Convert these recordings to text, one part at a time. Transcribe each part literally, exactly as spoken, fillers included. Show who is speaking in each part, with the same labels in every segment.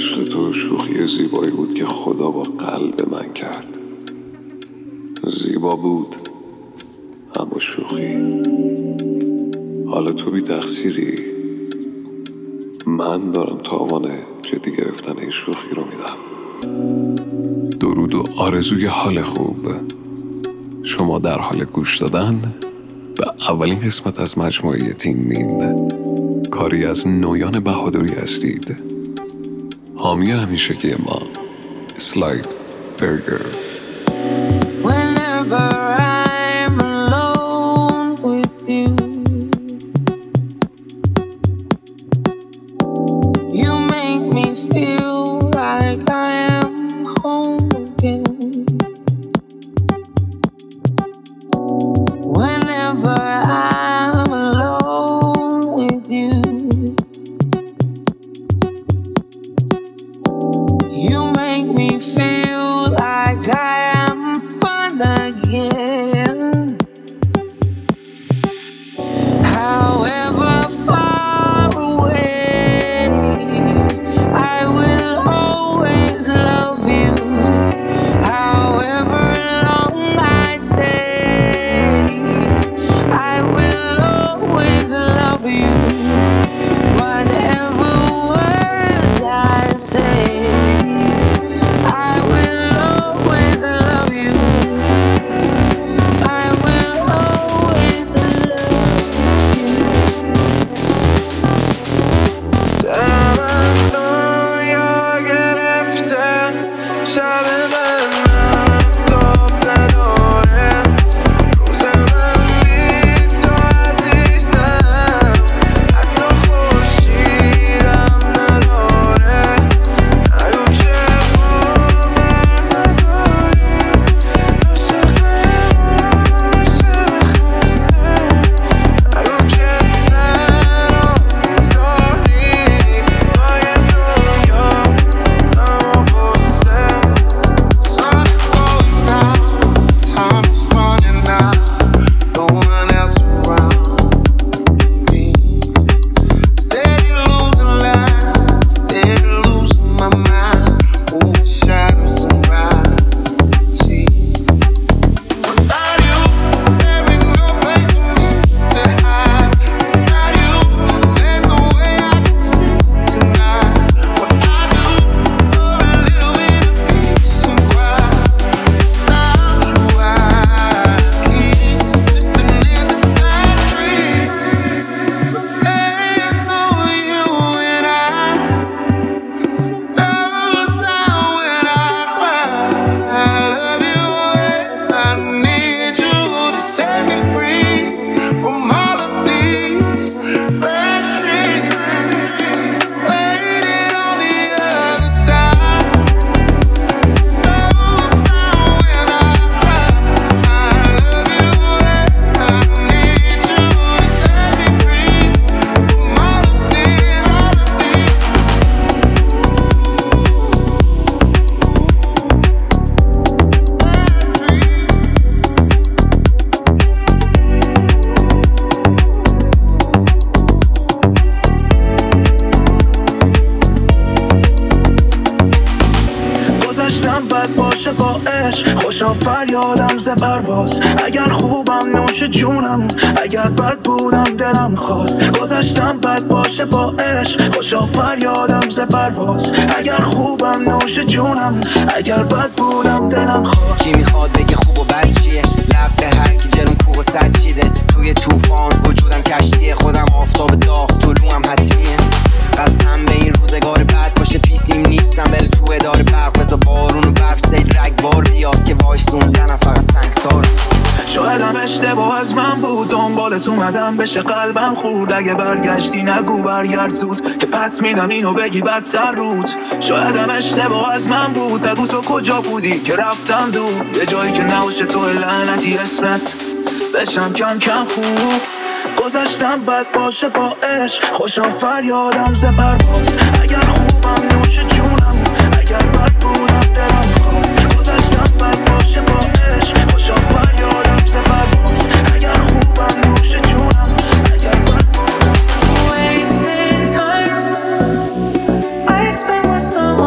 Speaker 1: عشق تو شوخی زیبایی بود که خدا با قلب من کرد. زیبا بود اما شوخی. حالا تو بی تقصیری، من دارم تاوان جدی گرفتن این شوخی رو میدم. درود و آرزوی حال خوب. شما در حال گوش دادن به اولین قسمت از مجموعه تینمین، کاری از نویان بهادری هستید. حامی همیشگی ما اسلاید برگر.
Speaker 2: Whenever I'm alone with you, you make me feel like I am home again. Whenever I'm alone with you, you make me feel like I am fun again. However far away, I will always love you. However long I stay, I will always love you. Whatever word I say, I will always love you. I will always love you. تابستون یا گرفته شب من تاب نداره، روز من بی تو عزیزم حتی خورشیدم نداره. نگو که باور نداری عاشق نباشه بخسته. نگو که تنها میذاری پای دنیا غم و غصه.
Speaker 3: Sun is going down, time is running out, no one else around me. Steady losing light, steady losing my mind, moving shadows and reality. Without you, there ain't no place for me to hide. Without you, there's no way I can sleep tonight. What I do for a little bit of peace and quiet. Without you, I keep slipping into bad dreams. There's no you and I. Love the sound when I cry. I love you and I need you to set me free from all of these bad dreams. Waiting on the other side. Love the sound when I cry. I love you and I need you to set me free from all of these, all of these.
Speaker 4: گذشتم بد باشه با عشق، خوشا فریادم ز پرواز. اگر خوبم نوش جونم، اگر بد بودم دلم خواست. گذشتم بد باشه با عشق، خوشا فریادم ز پرواز. اگر خوبم نوش جونم، اگر بد بودم دلم خواست.
Speaker 5: کی میخواد بگه خوب و بد چیه؟ لب هر کی جلوم کوه و صد چیده. توی طوفان وجودم کشتیه، خودم آفتاب داغ طلوعم حتمیه. قسم به این روزگار بد پشت پیسیم نیستم، بل تو اداره برق بزا بارون و برف سیل رگبار بیاد که وایسوندنم فقط سنگسار.
Speaker 4: شایدم اشتباه از من بود، دنبالت اومدم بشه قلبم خورد. اگه برگشتی نگو برگرد زود، که پس میدم اینو بگی بدتر رود. شایدم اشتباه از من بود، نگو تو کجا بودی که رفتم دور. یه جایی که نباشه تو لعنتی اسمت بشم کم کم خوب. گذشتم بد باشه با عشق، خوشا فریادم ز پرواز. اگر خوبم نوش جونم، اگر بد بودم دلم خواست. گذشتم بد باشه با عشق، خوشا فریادم ز پرواز. اگر خوبم نوش جونم، اگر بد بودم.
Speaker 2: Wasting time I spend with someone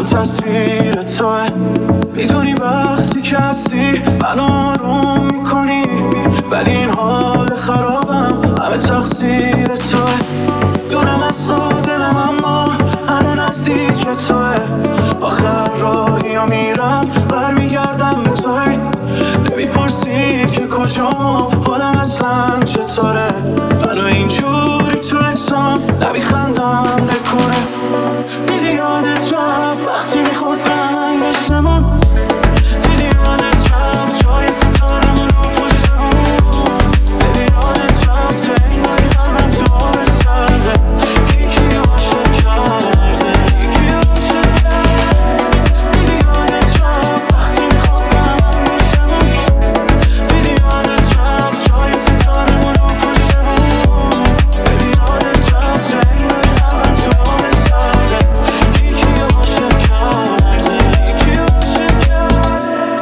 Speaker 4: رو تصویر توه. میدونی وقتی که هستی من آروم میکنی، ولی این حال خرابم همه تقصیر توه. دورم از تو دلم اما هنو نزدیک توه. آخر راهی ها میرم برمیگردم به توی. نمیپرسی که کجام حالم اصلا چطوره. منو اینجوری تو اکسام نمیخندم دکوره. دیدی یادت رفت وقتی میخورد برنگشتمون. دیدی یادت رفت جای ستارمون رو پشتمون. دیدی یادت رفت که انگاری قلبم تو آب سرده. کی کی عاشق کرده. دیدی یادت رفت وقتی میخورد برنگشتمون. دیدی یادت رفت جای ستارمون رو پشتمون. دیدی یادت رفت که انگاری قلبم تو آب سرده. کی کی عاشق کرده. کی عاشق کرده.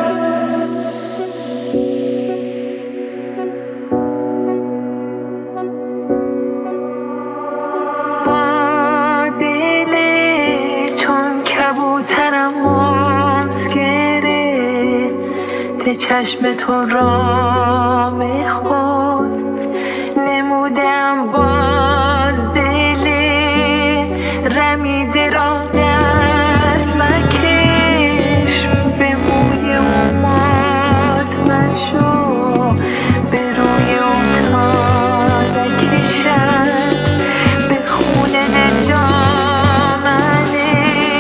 Speaker 2: با دل چون کبوترم ماز گره، به چشم تو رام خود نمودم باز. دل رمیده را دست مکش، به موی اومات من شو، به روی اون تارک شد، به خونه دامنه.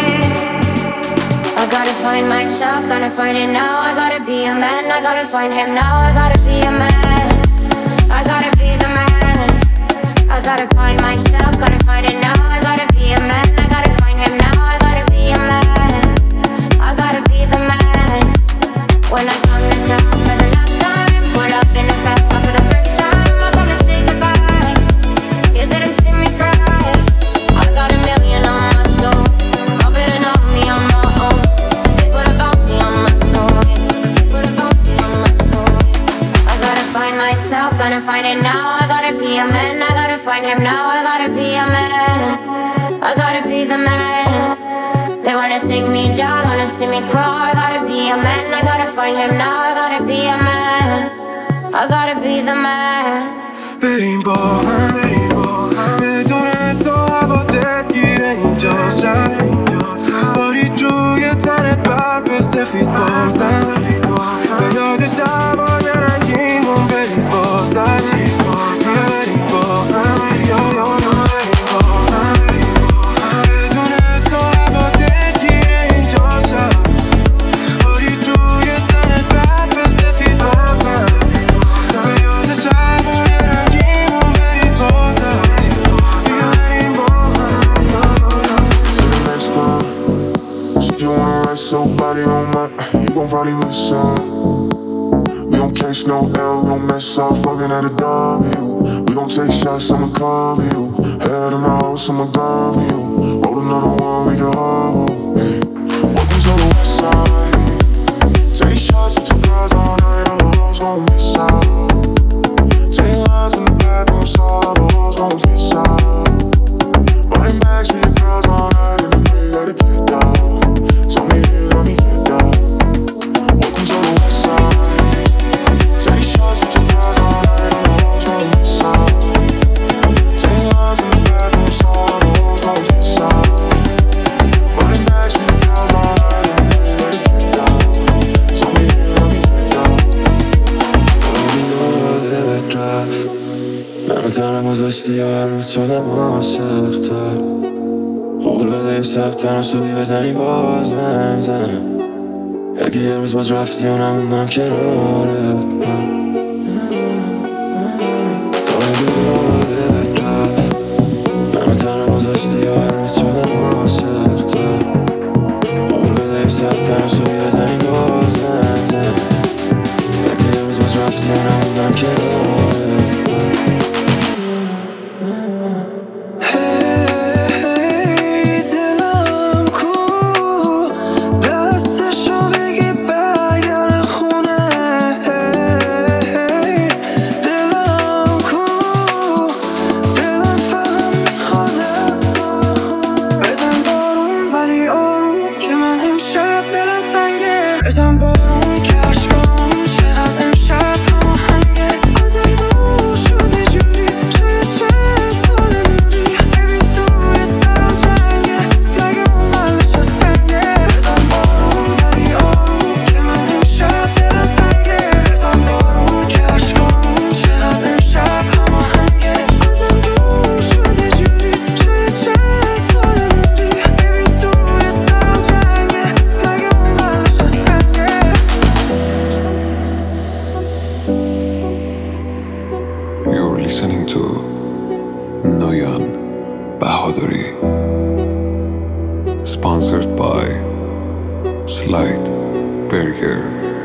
Speaker 6: I gotta find myself, gotta find it now. I gotta be a man, I gotta find him now. I gotta be a man, I gotta be the man. I gotta find myself, gotta find it now. I gotta be a man, I gotta find him now. I gotta be a man, I gotta be the man. When I come to town for the last time, pull up in the fast car for the first time. I come to say goodbye, you didn't see me cry. I got a million on my soul, God better know me on my own. They put a bounty on my soul, they put a bounty on my soul. I gotta find myself, gotta find it now. I gotta be a man, I gotta find him now. I gotta be a man, I gotta be the man. They wanna take me down, wanna see me crawl. I gotta be a man, I gotta find him now. I gotta be a man, I gotta be the man.
Speaker 4: بریم با هم بدون تو هوا دلگیره اینجا شب. بارید روی تنت برف سفید بازم، به یاد شبای رنگیمون بریز بازد. بیا بریم با هم، یا یا یا بریم با هم. بدون تو هوا دلگیره اینجا شب. بارید روی تنت برف سفید بازم، به یاد شبای رنگیمون بریز بازد. بیا بریم با هم.
Speaker 3: To the next one. She you wanna rest, so body on my. You gon' probably miss some. We don't catch no L, we don't mess up, fucking at a W. We gon' take shots, I'ma cover you. Head in my house, I'ma cover you. Roll another one, we can hobble. Hey. Welcome to the west side. Take shots with your girls all night, all the hoes gon' miss out. Take lines in the bathroom, so all the hoes gon' piss out. Running backs with your girls all night, and then you got it picked out. Tell me you got me picked out. Welcome to the west side. Take shots with your girls all night, all the hoes gon' miss out. Take lines in the bathroom, so all the hoes gon' piss out. Running backs with your girls all night, and then you got it picked out. Tell me you got me picked out. Tell me یادت رفت منو تنها گذاشتی و هر روز شدم عاشق‌تر. قول بده یه شب تنها شدی بزنی باز بزنم. اگه یه روز باز رفتی و نموندم کنارت من. تا اگه یادت رفت منو تنها گذاشتی و هر روز شدم عاشق‌تر. قول بده یه شب تنها شدی بزنی باز بزنم. اگه یه روز باز رفتی و نموندم کنارت من.
Speaker 4: بزن بارون ولی آروم که بزن بارون که عشقام چقدر امشب هماهنگه ازم دور شدی جوری توی چند سال نوری ببین توی سرم جنگه لگه اون قلبش از سنگه بزن بارون ولی آروم که من امشب دلم تنگه بزن بارون که عشقام چقدر امشب هماهنگه ازم دور شدی جوری توی چند سال نوری ببین توی سرم جنگه لگه اون قلبش از سنگه
Speaker 1: You're listening to Noyan Bahadori, sponsored by Slide Burger.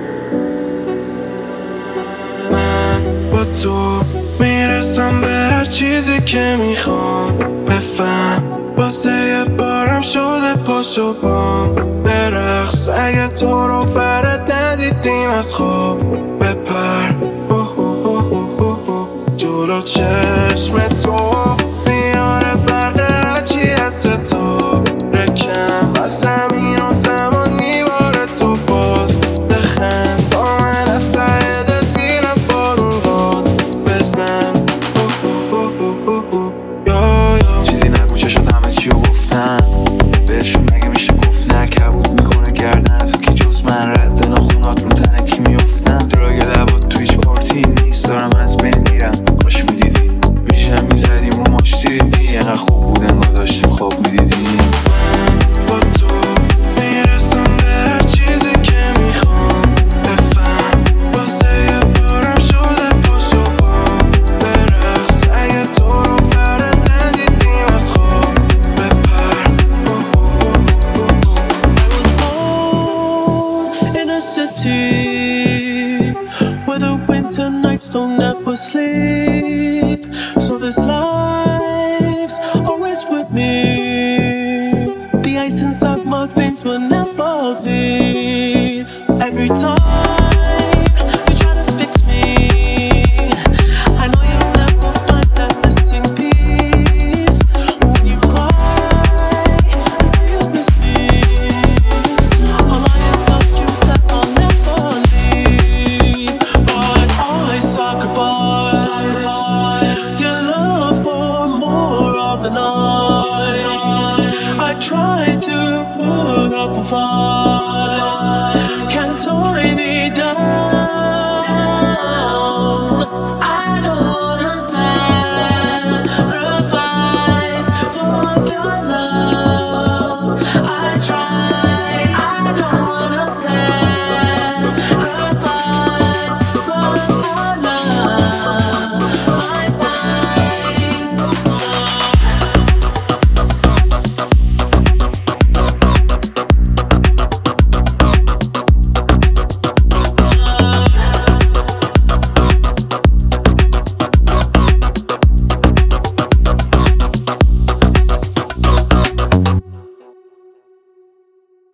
Speaker 4: من با تو میرسم به هر چیزی که میخوام بفهم واسه یه بارم شده پاشو بام برقص اگه تو رو فرد ندیدیم از خواب بپر اوه اوه اوه اوه اوه. جلو چشم تو میاره برق هرچی از تو رکم از زمین و زمان میباره تو باز بخند با من از ته دل زیرم بارون باد بزن اوه اوه اوه اوه اوه. یا یا چیزی نگو چشات همه چی رو گفتن بهشون مگه میشه گفت نه کبود میکنه گردن تو که جز من رد ناخونات رو تنه کی میفتن دراگ لبات تو هیچ پارتی نیست دارم از بین میرم کاش میدیدی بیشم میزدیم و ماش دیدی انقدر خوب بود انگار داشتیم خواب میدیدیم من با تو میرسم به هر چیزی که میخوام بفهم واسه یه بارم شده پاشو بام برقص اگه تو رو فرد ندیدیم از خواب بپر اوه اوه اوه اوه اوه. I was born in a city where the winter nights don't ever sleep. So this life